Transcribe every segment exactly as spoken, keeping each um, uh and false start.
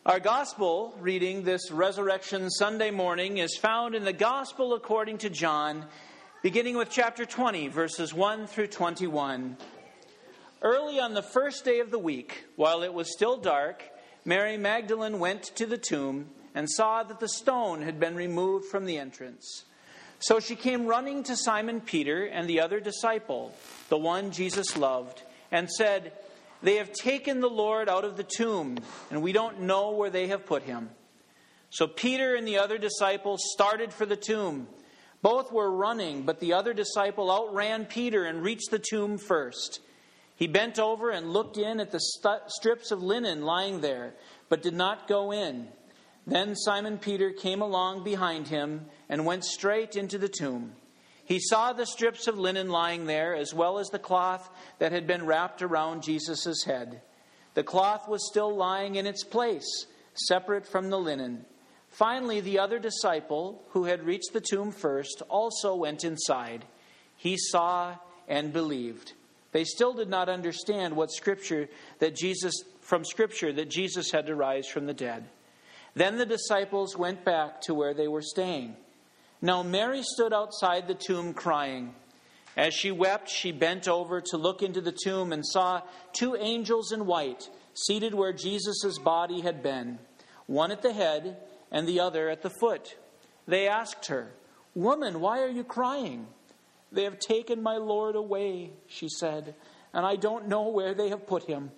Our gospel reading this Resurrection Sunday morning is found in the Gospel according to John, beginning with chapter twenty, verses one through twenty-one. Early on the first day of the week, while it was still dark, Mary Magdalene went to the tomb and saw that the stone had been removed from the entrance. So she came running to Simon Peter and the other disciple, the one Jesus loved, and said, "They have taken the Lord out of the tomb, and we don't know where they have put him." So Peter and the other disciple started for the tomb. Both were running, but the other disciple outran Peter and reached the tomb first. He bent over and looked in at the st- strips of linen lying there, but did not go in. Then Simon Peter came along behind him and went straight into the tomb. He saw the strips of linen lying there, as well as the cloth that had been wrapped around Jesus' head. The cloth was still lying in its place, separate from the linen. Finally, the other disciple, who had reached the tomb first, also went inside. He saw and believed. They still did not understand what Scripture that Jesus from Scripture that Jesus had to rise from the dead. Then the disciples went back to where they were staying. Now Mary stood outside the tomb crying. As she wept, she bent over to look into the tomb and saw two angels in white seated where Jesus' body had been, one at the head and the other at the foot. They asked her, "Woman, why are you crying?" "They have taken my Lord away," she said, "and I don't know where they have put him."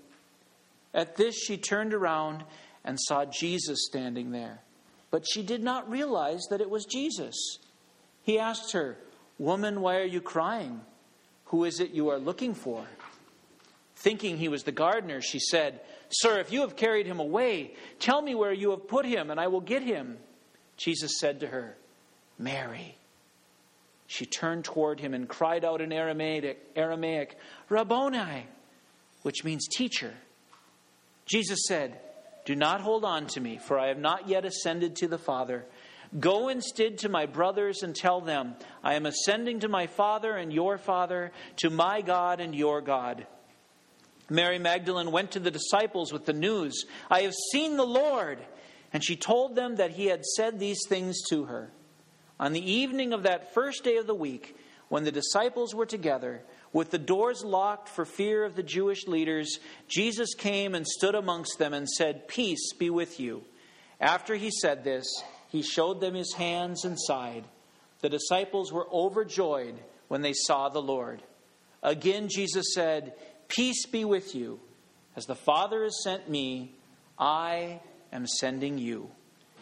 At this she turned around and saw Jesus standing there. But she did not realize that it was Jesus. He asked her, "Woman, why are you crying? Who is it you are looking for?" Thinking he was the gardener, she said, "Sir, if you have carried him away, tell me where you have put him, and I will get him." Jesus said to her, "Mary." She turned toward him and cried out in Aramaic, Aramaic, "Rabboni," which means teacher. Jesus said, "Do not hold on to me, for I have not yet ascended to the Father. Go instead to my brothers and tell them, I am ascending to my Father and your Father, to my God and your God." Mary Magdalene went to the disciples with the news, "I have seen the Lord." And she told them that he had said these things to her. On the evening of that first day of the week, when the disciples were together, with the doors locked for fear of the Jewish leaders, Jesus came and stood amongst them and said, "Peace be with you." After he said this, he showed them his hands and side. The disciples were overjoyed when they saw the Lord. Again Jesus said, "Peace be with you. As the Father has sent me, I am sending you."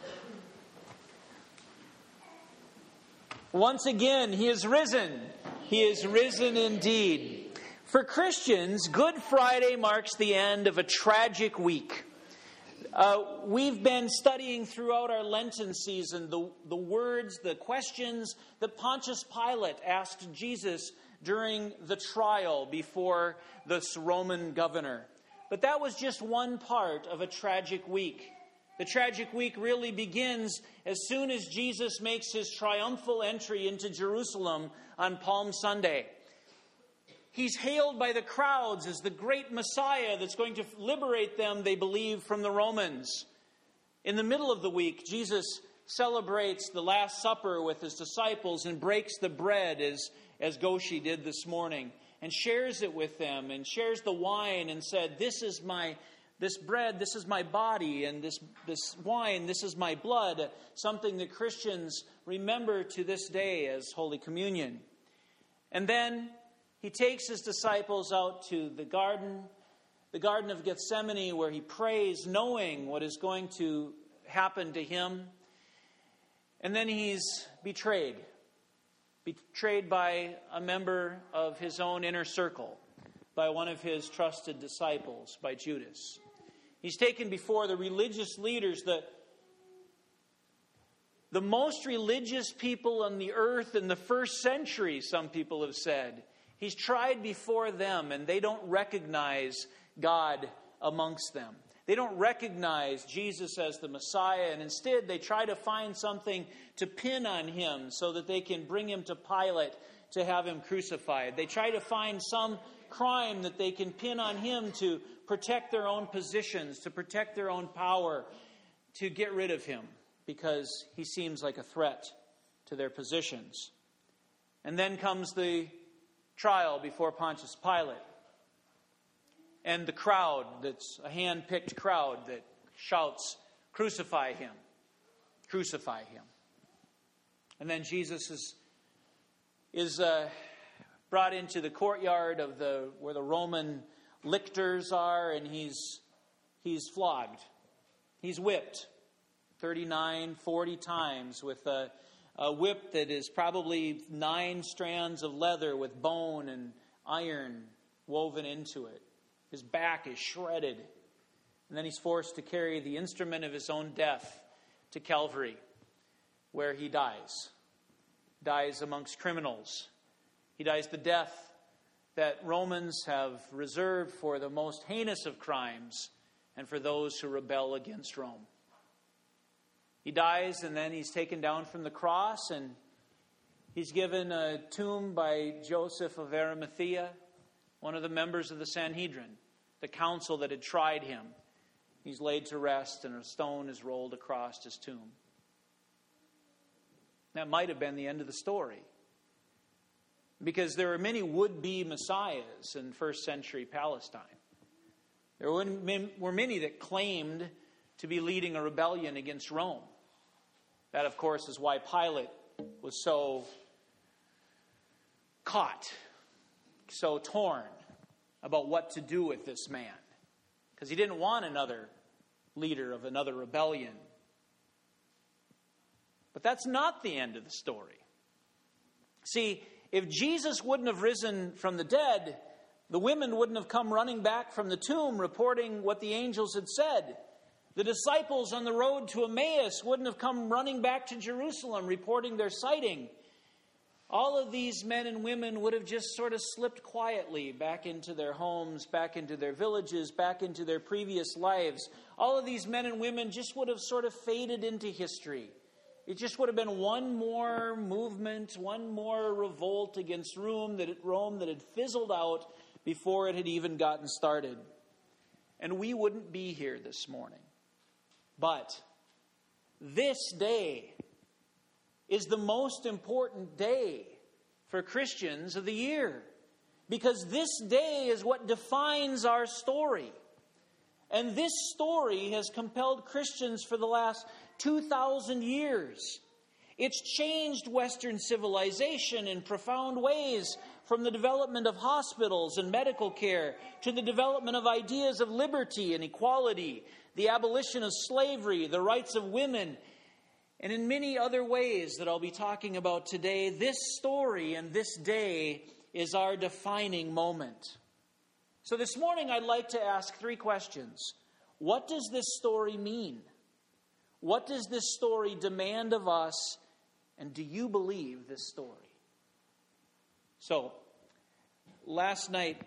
Once again, he is risen. He is risen indeed. For Christians, Good Friday marks the end of a tragic week. Uh, we've been studying throughout our Lenten season the, the words, the questions that Pontius Pilate asked Jesus during the trial before this Roman governor. But that was just one part of a tragic week. The tragic week really begins as soon as Jesus makes his triumphal entry into Jerusalem on Palm Sunday. He's hailed by the crowds as the great Messiah that's going to liberate them, they believe, from the Romans. In the middle of the week, Jesus celebrates the Last Supper with his disciples and breaks the bread as, as Goshi did this morning and shares it with them and shares the wine and said, "This is my This bread, this is my body, and this, this wine, this is my blood," something that Christians remember to this day as Holy Communion. And then he takes his disciples out to the garden, the Garden of Gethsemane, where he prays, knowing what is going to happen to him. And then he's betrayed, betrayed by a member of his own inner circle, by one of his trusted disciples, by Judas. He's taken before the religious leaders, the, the most religious people on the earth in the first century, some people have said. He's tried before them, and they don't recognize God amongst them. They don't recognize Jesus as the Messiah, and instead they try to find something to pin on him so that they can bring him to Pilate to have him crucified. They try to find some crime that they can pin on him to protect their own positions, to protect their own power. to get rid of him because he seems like a threat to their positions. And then comes the trial before Pontius Pilate. And the crowd, that's a hand-picked crowd that shouts, "Crucify him, crucify him." And then Jesus is, is uh, brought into the courtyard of the where the Roman lictors are, and he's he's flogged. He's whipped thirty-nine, forty times with a, a whip that is probably nine strands of leather with bone and iron woven into it. His back is shredded. And then he's forced to carry the instrument of his own death to Calvary, where he dies. Dies amongst criminals. He dies the death that Romans have reserved for the most heinous of crimes and for those who rebel against Rome. He dies, and then he's taken down from the cross, and he's given a tomb by Joseph of Arimathea, one of the members of the Sanhedrin, the council that had tried him. He's laid to rest, and a stone is rolled across his tomb. That might have been the end of the story, because there were many would-be messiahs in first century Palestine. There were many that claimed to be leading a rebellion against Rome. That, of course, is why Pilate was so caught, so torn about what to do with this man, because he didn't want another leader of another rebellion. But that's not the end of the story. See, if Jesus wouldn't have risen from the dead, the women wouldn't have come running back from the tomb reporting what the angels had said. The disciples on the road to Emmaus wouldn't have come running back to Jerusalem reporting their sighting. All of these men and women would have just sort of slipped quietly back into their homes, back into their villages, back into their previous lives. All of these men and women just would have sort of faded into history. It just would have been one more movement, one more revolt against Rome that, Rome that had fizzled out before it had even gotten started. And we wouldn't be here this morning. But this day is the most important day for Christians of the year, because this day is what defines our story. And this story has compelled Christians for the last two thousand years. It's changed Western civilization in profound ways, from the development of hospitals and medical care to the development of ideas of liberty and equality, the abolition of slavery, the rights of women, and in many other ways that I'll be talking about today. This story and this day is our defining moment. So this morning I'd like to ask three questions. What does this story mean? What does this story demand of us? And do you believe this story? So, last night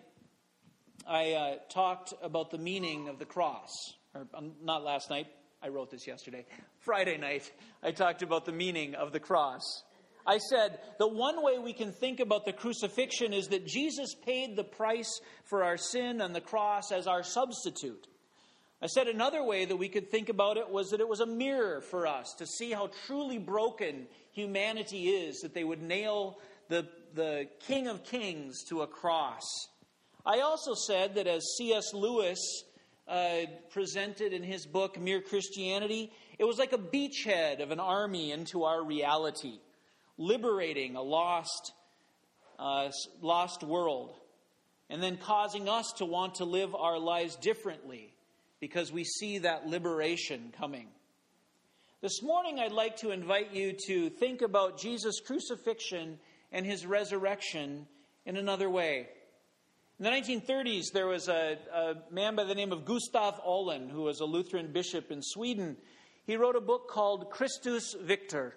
I uh, talked about the meaning of the cross. Or um, not last night, I wrote this yesterday. Friday night, I talked about the meaning of the cross. I said the one way we can think about the crucifixion is that Jesus paid the price for our sin on the cross as our substitute. I said another way that we could think about it was that it was a mirror for us to see how truly broken humanity is, that they would nail the, the King of Kings to a cross. I also said that, as C S Lewis uh, presented in his book, Mere Christianity, it was like a beachhead of an army into our reality, liberating a lost, uh, lost world, and then causing us to want to live our lives differently, because we see that liberation coming. This morning, I'd like to invite you to think about Jesus' crucifixion and his resurrection in another way. In the nineteen thirties, there was a, a man by the name of Gustav Olin, who was a Lutheran bishop in Sweden. He wrote a book called Christus Victor,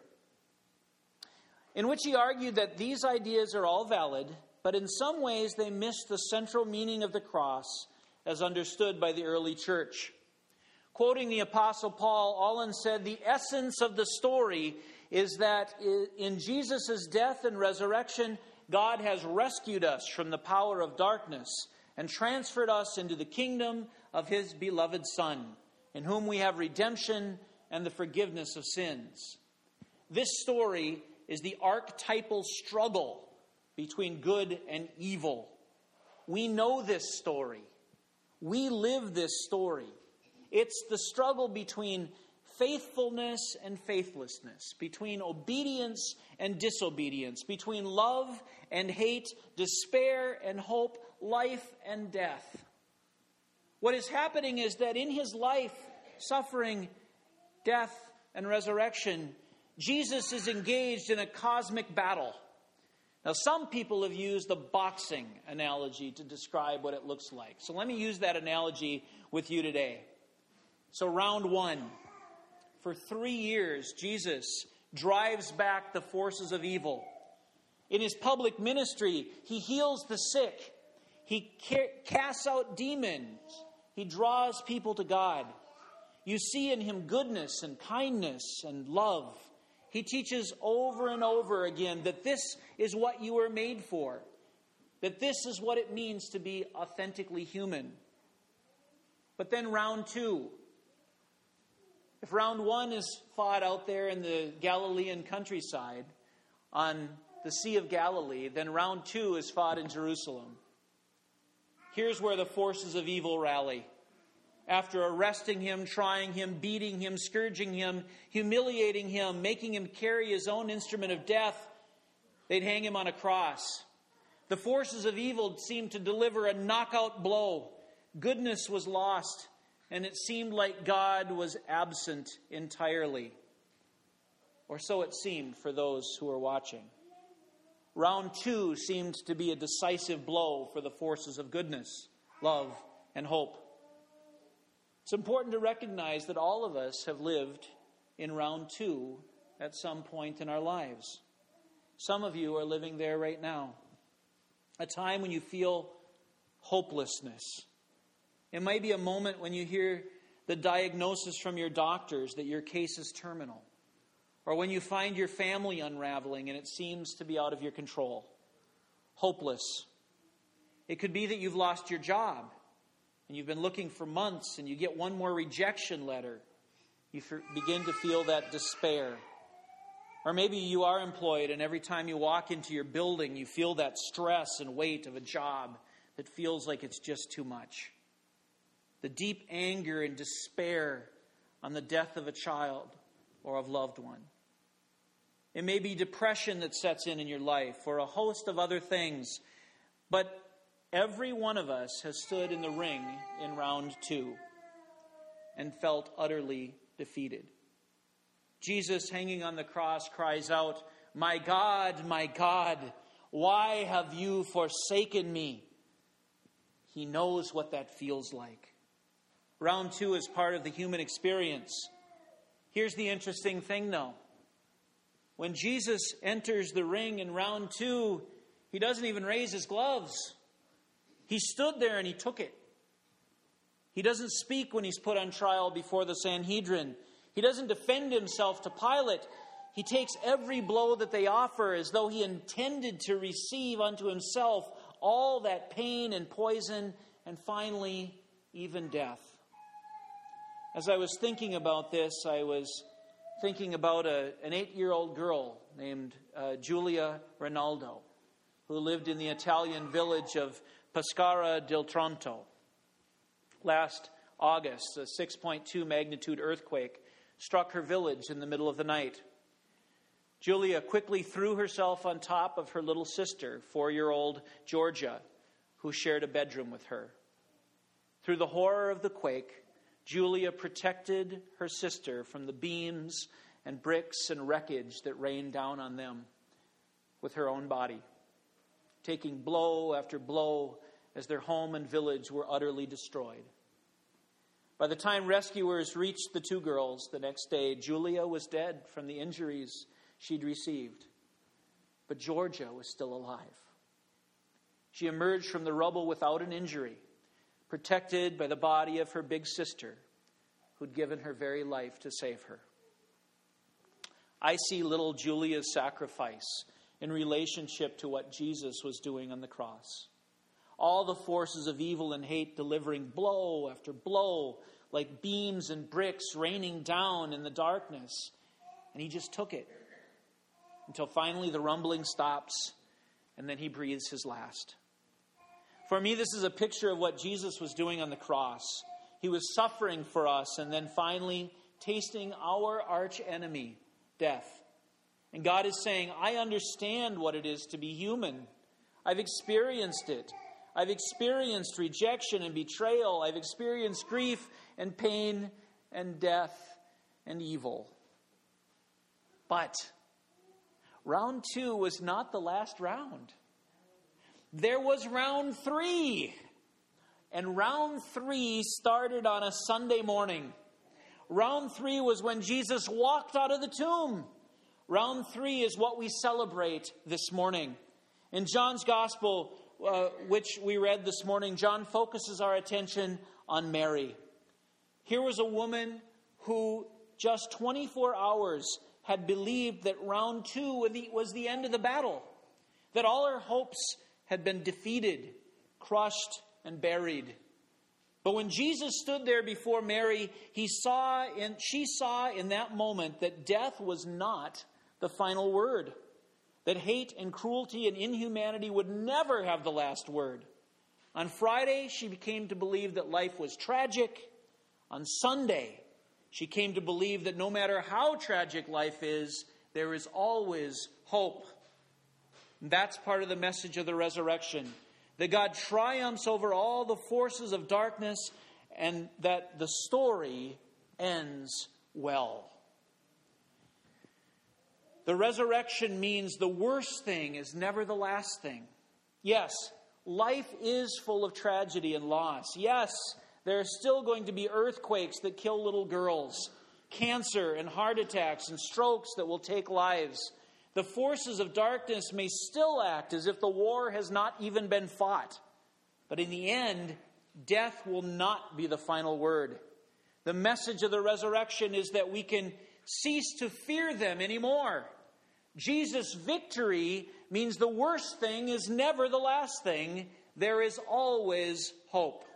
in which he argued that these ideas are all valid, but in some ways they miss the central meaning of the cross as understood by the early church. Quoting the Apostle Paul, Olin said, "The essence of the story is that in Jesus' death and resurrection, God has rescued us from the power of darkness and transferred us into the kingdom of his beloved Son, in whom we have redemption and the forgiveness of sins. This story is the archetypal struggle between good and evil. We know this story. We live this story. It's the struggle between faithfulness and faithlessness, between obedience and disobedience, between love and hate, despair and hope, life and death. What is happening is that in his life, suffering, death, and resurrection, Jesus is engaged in a cosmic battle. Now, some people have used the boxing analogy to describe what it looks like. So let me use that analogy with you today. So round one. For three years, Jesus drives back the forces of evil. In his public ministry, he heals the sick. He casts out demons. He draws people to God. You see in him goodness and kindness and love. He teaches over and over again that this is what you were made for. That this is what it means to be authentically human. But then round two. If round one is fought out there in the Galilean countryside on the Sea of Galilee, then round two is fought in Jerusalem. Here's where the forces of evil rally. After arresting him, trying him, beating him, scourging him, humiliating him, making him carry his own instrument of death, they'd hang him on a cross. The forces of evil seemed to deliver a knockout blow. Goodness was lost. And it seemed like God was absent entirely. Or so it seemed for those who were watching. Round two seemed to be a decisive blow for the forces of goodness, love, and hope. It's important to recognize that all of us have lived in round two at some point in our lives. Some of you are living there right now. A time when you feel hopelessness. It might be a moment when you hear the diagnosis from your doctors that your case is terminal. Or when you find your family unraveling and it seems to be out of your control. Hopeless. It could be that you've lost your job and you've been looking for months and you get one more rejection letter. You begin to feel that despair. Or maybe you are employed and every time you walk into your building you feel that stress and weight of a job that feels like it's just too much. The deep anger and despair on the death of a child or of a loved one. It may be depression that sets in in your life or a host of other things. But every one of us has stood in the ring in round two and felt utterly defeated. Jesus, hanging on the cross, cries out, "My God, my God, why have you forsaken me?" He knows what that feels like. Round two is part of the human experience. Here's the interesting thing, though. When Jesus enters the ring in round two, he doesn't even raise his gloves. He stood there and he took it. He doesn't speak when he's put on trial before the Sanhedrin. He doesn't defend himself to Pilate. He takes every blow that they offer as though he intended to receive unto himself all that pain and poison and finally even death. As I was thinking about this, I was thinking about a, an eight-year-old girl named uh, Giulia Rinaldo, who lived in the Italian village of Pescara del Tronto. Last August, a six point two magnitude earthquake struck her village in the middle of the night. Giulia quickly threw herself on top of her little sister, four-year-old Georgia, who shared a bedroom with her. Through the horror of the quake, Giulia protected her sister from the beams and bricks and wreckage that rained down on them with her own body, taking blow after blow as their home and village were utterly destroyed. By the time rescuers reached the two girls the next day, Giulia was dead from the injuries she'd received. But Georgia was still alive. She emerged from the rubble without an injury, protected by the body of her big sister, who'd given her very life to save her. I see little Giulia's sacrifice in relationship to what Jesus was doing on the cross. All the forces of evil and hate delivering blow after blow, like beams and bricks raining down in the darkness. And he just took it until finally the rumbling stops, and then he breathes his last. For me, this is a picture of what Jesus was doing on the cross. He was suffering for us and then finally tasting our arch enemy, death. And God is saying, I understand what it is to be human. I've experienced it. I've experienced rejection and betrayal. I've experienced grief and pain and death and evil. But round two was not the last round. There was round three. And round three started on a Sunday morning. Round three was when Jesus walked out of the tomb. Round three is what we celebrate this morning. In John's Gospel, uh, which we read this morning, John focuses our attention on Mary. Here was a woman who just twenty-four hours had believed that round two was the end of the battle, that all her hopes had been defeated, crushed, and buried. But when Jesus stood there before Mary, he saw in, she saw in that moment that death was not the final word, that hate and cruelty and inhumanity would never have the last word. On Friday, she came to believe that life was tragic. On Sunday, she came to believe that no matter how tragic life is, there is always hope. And that's part of the message of the resurrection, that God triumphs over all the forces of darkness and that the story ends well. The resurrection means the worst thing is never the last thing. Yes, life is full of tragedy and loss. Yes, there are still going to be earthquakes that kill little girls, cancer and heart attacks and strokes that will take lives. The forces of darkness may still act as if the war has not even been fought. But in the end, death will not be the final word. The message of the resurrection is that we can cease to fear them anymore. Jesus' victory means the worst thing is never the last thing. There is always hope.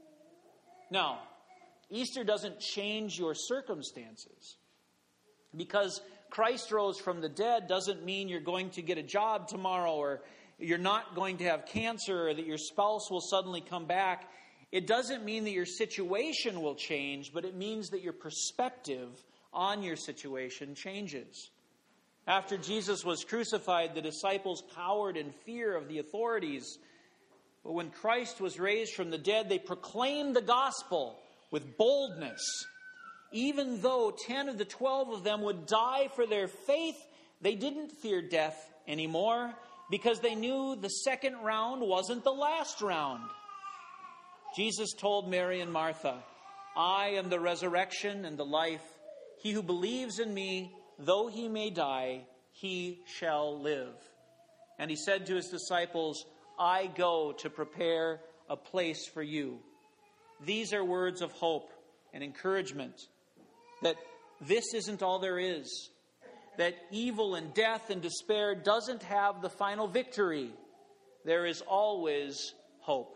Now, Easter doesn't change your circumstances. Because Christ rose from the dead doesn't mean you're going to get a job tomorrow, or you're not going to have cancer, or that your spouse will suddenly come back. It doesn't mean that your situation will change, but it means that your perspective on your situation changes. After Jesus was crucified, the disciples cowered in fear of the authorities. But when Christ was raised from the dead, they proclaimed the gospel with boldness. Even though ten of the twelve of them would die for their faith, they didn't fear death anymore because they knew the second round wasn't the last round. Jesus told Mary and Martha, I am the resurrection and the life. He who believes in me, though he may die, he shall live. And he said to his disciples, I go to prepare a place for you. These are words of hope and encouragement. That this isn't all there is. That evil and death and despair doesn't have the final victory. There is always hope.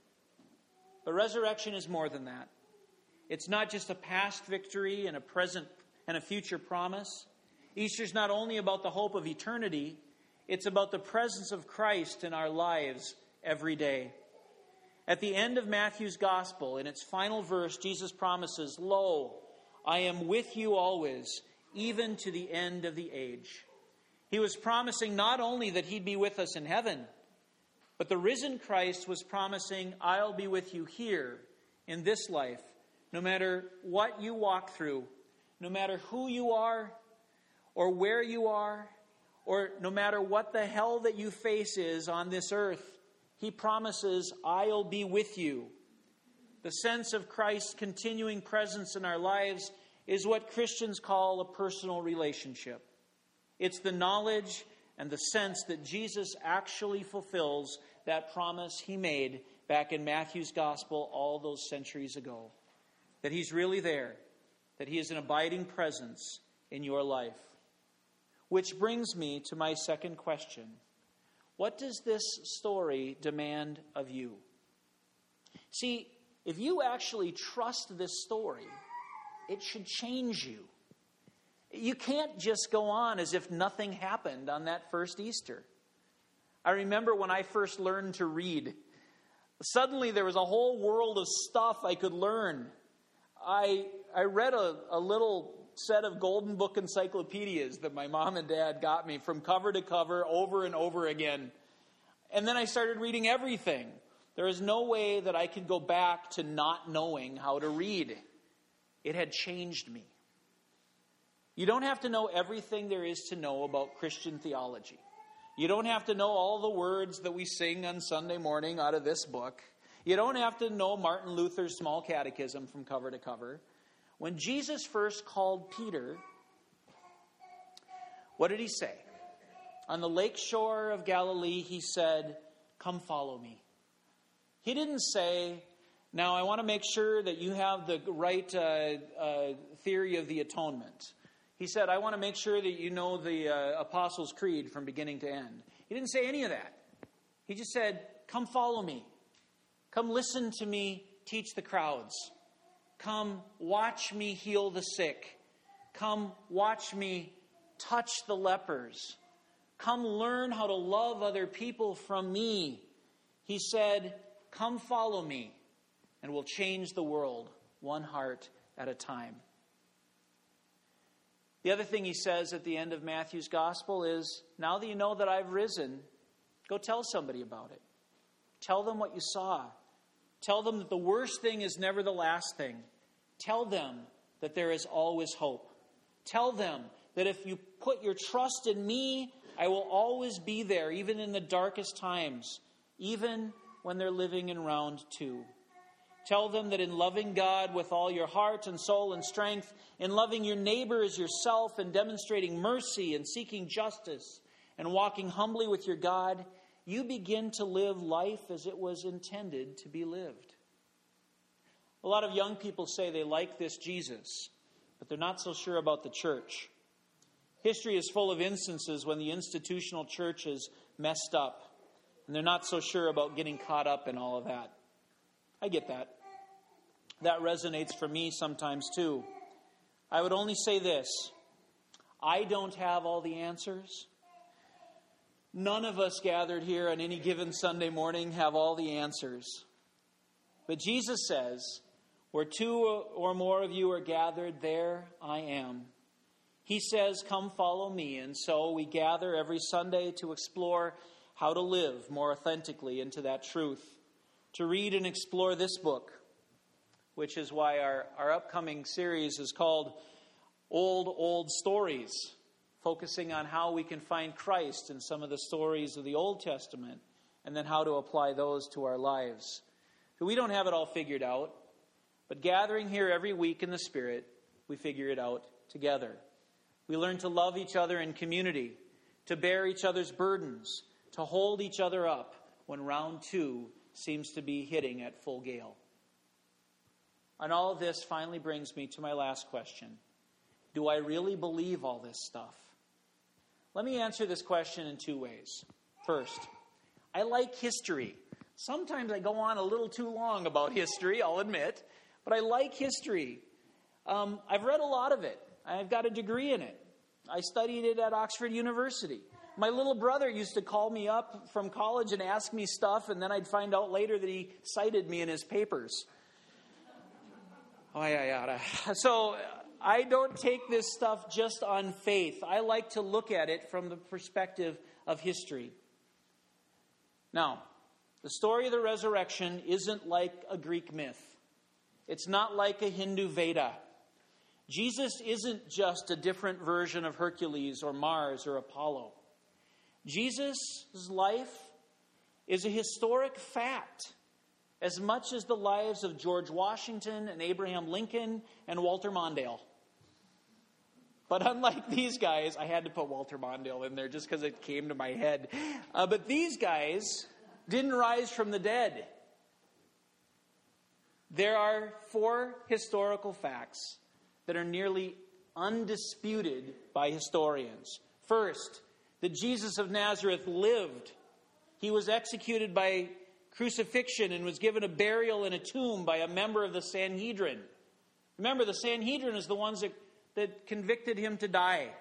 But resurrection is more than that. It's not just a past victory and a present and a future promise. Easter's not only about the hope of eternity, it's about the presence of Christ in our lives every day. At the end of Matthew's Gospel, in its final verse, Jesus promises, Lo, I am with you always, even to the end of the age. He was promising not only that he'd be with us in heaven, but the risen Christ was promising, I'll be with you here in this life, no matter what you walk through, no matter who you are or where you are, or no matter what the hell that you face is on this earth. He promises, I'll be with you. The sense of Christ's continuing presence in our lives is what Christians call a personal relationship. It's the knowledge and the sense that Jesus actually fulfills that promise he made back in Matthew's Gospel all those centuries ago. That he's really there. That he is an abiding presence in your life. Which brings me to my second question. What does this story demand of you? See, If you actually trust this story, it should change you. You can't just go on as if nothing happened on that first Easter. I remember when I first learned to read, suddenly there was a whole world of stuff I could learn. I I read a, a little set of Golden Book encyclopedias that my mom and dad got me from cover to cover over and over again. And then I started reading everything. There is no way that I could go back to not knowing how to read. It had changed me. You don't have to know everything there is to know about Christian theology. You don't have to know all the words that we sing on Sunday morning out of this book. You don't have to know Martin Luther's Small Catechism from cover to cover. When Jesus first called Peter, what did he say? On the lake shore of Galilee, he said, "Come follow me." He didn't say, "Now I want to make sure that you have the right uh, uh, theory of the atonement." He said, "I want to make sure that you know the uh, Apostles' Creed from beginning to end." He didn't say any of that. He just said, "Come follow me. Come listen to me teach the crowds. Come watch me heal the sick. Come watch me touch the lepers. Come learn how to love other people from me." He said, "Come follow me, and we'll change the world one heart at a time." The other thing he says at the end of Matthew's gospel is, now that you know that I've risen, go tell somebody about it. Tell them what you saw. Tell them that the worst thing is never the last thing. Tell them that there is always hope. Tell them that if you put your trust in me, I will always be there, even in the darkest times, even when they're living in round two. Tell them that in loving God with all your heart and soul and strength, in loving your neighbor as yourself and demonstrating mercy and seeking justice and walking humbly with your God, you begin to live life as it was intended to be lived. A lot of young people say they like this Jesus, but they're not so sure about the church. History is full of instances when the institutional church is messed up, and they're not so sure about getting caught up in all of that. I get that. That resonates for me sometimes too. I would only say this. I don't have all the answers. None of us gathered here on any given Sunday morning have all the answers. But Jesus says, where two or more of you are gathered, there I am. He says, come follow me. And so we gather every Sunday to explore how to live more authentically into that truth. To read and explore this book, which is why our, our upcoming series is called Old, Old Stories, focusing on how we can find Christ in some of the stories of the Old Testament, and then how to apply those to our lives. We don't have it all figured out, but gathering here every week in the Spirit, we figure it out together. We learn to love each other in community, to bear each other's burdens, to hold each other up when round two seems to be hitting at full gale. And all of this finally brings me to my last question. Do I really believe all this stuff? Let me answer this question in two ways. First, I like history. Sometimes I go on a little too long about history, I'll admit, but I like history. Um, I've read a lot of it. I've got a degree in it. I studied it at Oxford University. My little brother used to call me up from college and ask me stuff, and then I'd find out later that he cited me in his papers. Oh, yeah, yeah. So I don't take this stuff just on faith. I like to look at it from the perspective of history. Now, the story of the resurrection isn't like a Greek myth. It's not like a Hindu Veda. Jesus isn't just a different version of Hercules or Mars or Apollo. Jesus' life is a historic fact, as much as the lives of George Washington and Abraham Lincoln and Walter Mondale. But unlike these guys, I had to put Walter Mondale in there just because it came to my head. Uh, but these guys didn't rise from the dead. There are four historical facts that are nearly undisputed by historians. First, that Jesus of Nazareth lived. He was executed by crucifixion and was given a burial in a tomb by a member of the Sanhedrin. Remember, the Sanhedrin is the ones that, that convicted him to die.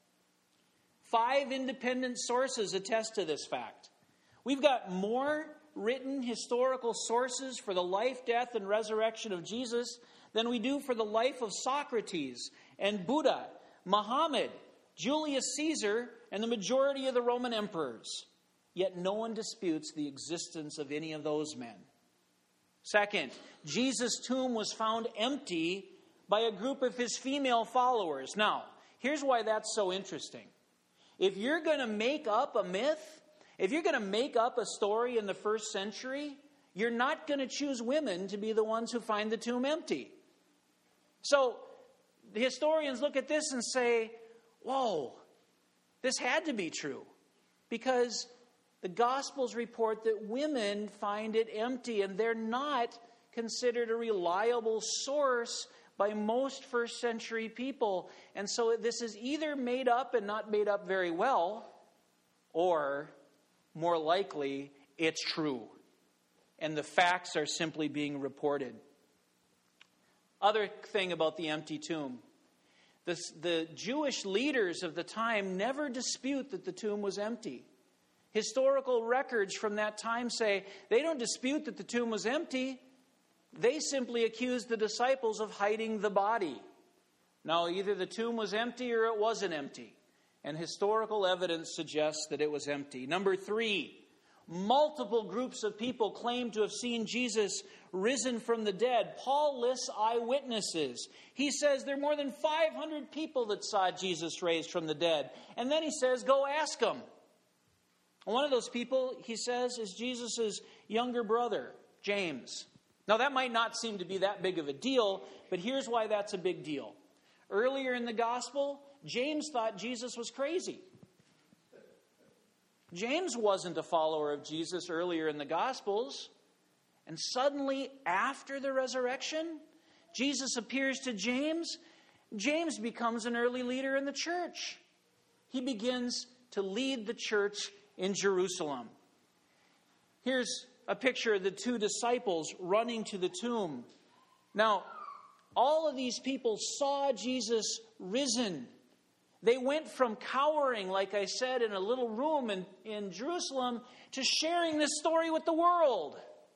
Five independent sources attest to this fact. We've got more written historical sources for the life, death, and resurrection of Jesus than we do for the life of Socrates and Buddha, Muhammad, Julius Caesar, and the majority of the Roman emperors. Yet no one disputes the existence of any of those men. Second, Jesus' tomb was found empty by a group of his female followers. Now, here's why that's so interesting. If you're going to make up a myth, if you're going to make up a story in the first century, you're not going to choose women to be the ones who find the tomb empty. So, the historians look at this and say, whoa, this had to be true. Because the Gospels report that women find it empty, and they're not considered a reliable source by most first century people. And so this is either made up and not made up very well, or more likely, it's true. And the facts are simply being reported. Other thing about the empty tomb. The, the Jewish leaders of the time never dispute that the tomb was empty. Historical records from that time say they don't dispute that the tomb was empty. They simply accused the disciples of hiding the body. Now, either the tomb was empty or it wasn't empty. And historical evidence suggests that it was empty. Number three, multiple groups of people claim to have seen Jesus risen from the dead. Paul lists eyewitnesses. He says there are more than five hundred people that saw Jesus raised from the dead. And then he says, go ask them. One of those people, he says, is Jesus' younger brother, James. Now, that might not seem to be that big of a deal, but here's why that's a big deal. Earlier in the gospel, James thought Jesus was crazy. James wasn't a follower of Jesus earlier in the Gospels. And suddenly, after the resurrection, Jesus appears to James. James becomes an early leader in the church. He begins to lead the church in Jerusalem. Here's a picture of the two disciples running to the tomb. Now, all of these people saw Jesus risen. They went from cowering, like I said, in a little room in, in Jerusalem to sharing this story with the world.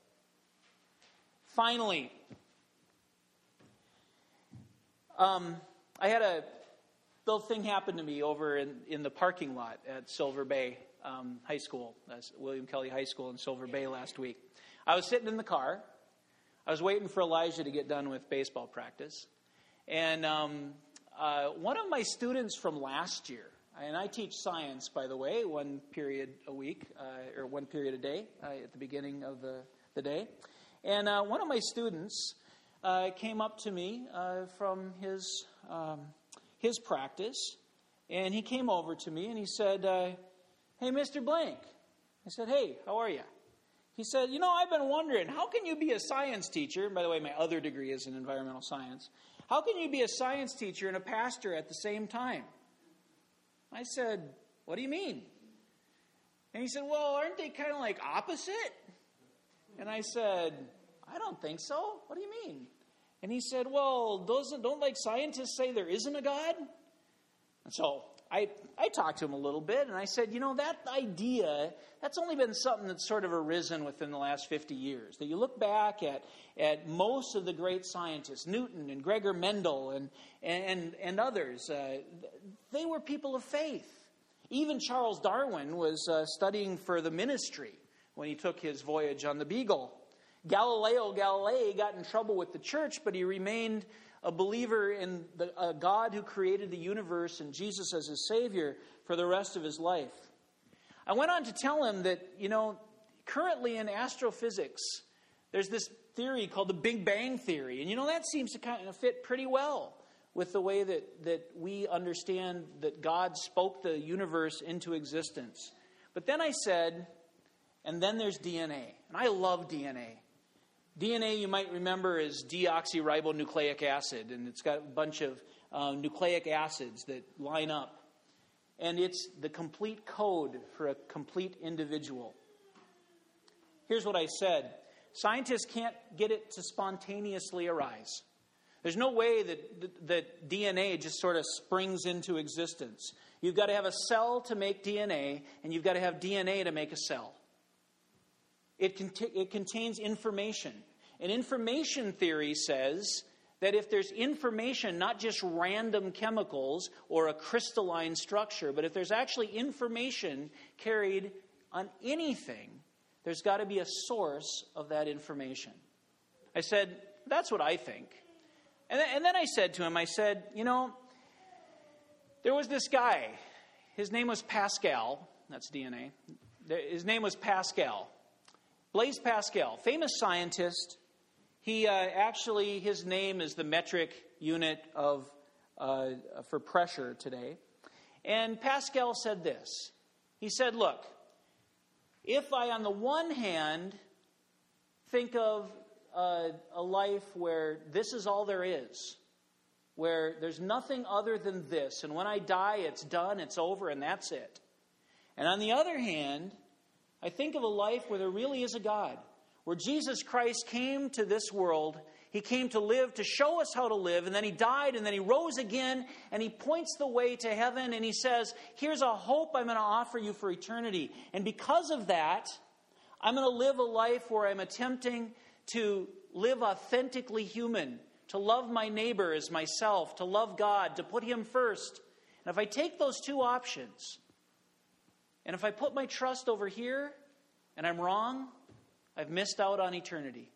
Finally, um, I had a little thing happen to me over in, in the parking lot at Silver Bay um, High School, that's William Kelly High School in Silver Bay last week. I was sitting in the car. I was waiting for Elijah to get done with baseball practice. And um, uh, one of my students from last year, and I teach science, by the way, one period a week, uh, or one period a day uh, at the beginning of the, the day. And uh, one of my students uh, came up to me uh, from his um, his practice, and he came over to me and he said, uh, hey, Mister Blank. I said, hey, how are you? He said, you know, I've been wondering, how can you be a science teacher? And by the way, my other degree is in environmental science. How can you be a science teacher and a pastor at the same time? I said, what do you mean? And he said, well, aren't they kind of like opposite? And I said, I don't think so. What do you mean? And he said, well, doesn't, don't like scientists say there isn't a God? And so I, I talked to him a little bit, and I said, you know, that idea, that's only been something that's sort of arisen within the last fifty years. That you look back at, at most of the great scientists, Newton and Gregor Mendel and, and, and others, uh, they were people of faith. Even Charles Darwin was uh, studying for the ministry when he took his voyage on the Beagle. Galileo Galilei got in trouble with the church, but he remained a believer in the a God who created the universe and Jesus as his Savior for the rest of his life. I went on to tell him that, you know, currently in astrophysics, there's this theory called the Big Bang Theory. And, you know, that seems to kind of fit pretty well with the way that, that we understand that God spoke the universe into existence. But then I said, and then there's D N A. And I love D N A. D N A, you might remember, is deoxyribonucleic acid, and it's got a bunch of uh, nucleic acids that line up. And it's the complete code for a complete individual. here's what I said. Scientists can't get it to spontaneously arise. There's no way that, that D N A just sort of springs into existence. You've got to have a cell to make D N A, and you've got to have D N A to make a cell. It, cont- it contains information. And information theory says that if there's information, not just random chemicals or a crystalline structure, but if there's actually information carried on anything, there's got to be a source of that information. I said, that's what I think. And then, and then I said to him, I said, you know, there was this guy. His name was Pascal. That's D N A. His name was Pascal. Blaise Pascal, famous scientist. He uh, actually, his name is the metric unit of uh, for pressure today. And Pascal said this. He said, look, if I, on the one hand, think of uh, a life where this is all there is, where there's nothing other than this, and when I die, it's done, it's over, and that's it. And on the other hand, I think of a life where there really is a God, where Jesus Christ came to this world. He came to live, to show us how to live, and then he died, and then he rose again, and he points the way to heaven, and he says, here's a hope I'm going to offer you for eternity. And because of that, I'm going to live a life where I'm attempting to live authentically human, to love my neighbor as myself, to love God, to put him first. And if I take those two options, and if I put my trust over here, and I'm wrong, I've missed out on eternity.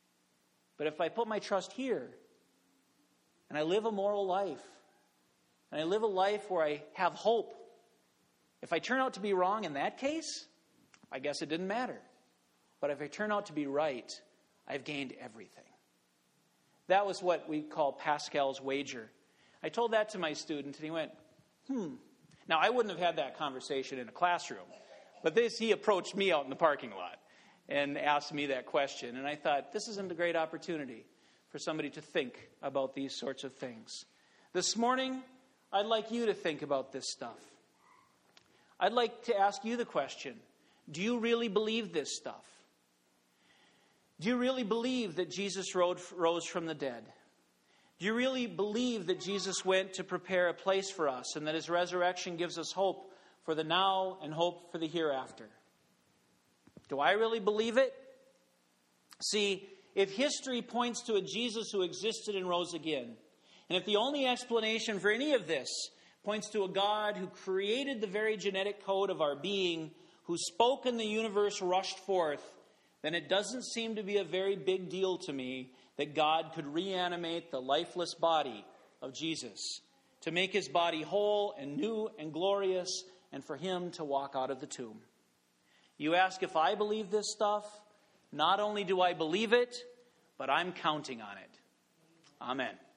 But if I put my trust here, and I live a moral life, and I live a life where I have hope, if I turn out to be wrong in that case, I guess it didn't matter. But if I turn out to be right, I've gained everything. That was what we call Pascal's wager. I told that to my student, and he went, hmm. Now, I wouldn't have had that conversation in a classroom, but this, he approached me out in the parking lot and asked me that question. And I thought, this isn't a great opportunity for somebody to think about these sorts of things. This morning, I'd like you to think about this stuff. I'd like to ask you the question, do you really believe this stuff? Do you really believe that Jesus rose from the dead? Do you really believe that Jesus went to prepare a place for us and that his resurrection gives us hope for the now and hope for the hereafter? Do I really believe it? See, if history points to a Jesus who existed and rose again, and if the only explanation for any of this points to a God who created the very genetic code of our being, who spoke and the universe rushed forth, then it doesn't seem to be a very big deal to me that God could reanimate the lifeless body of Jesus, to make his body whole and new and glorious, and for him to walk out of the tomb. You ask if I believe this stuff? Not only do I believe it, but I'm counting on it. Amen.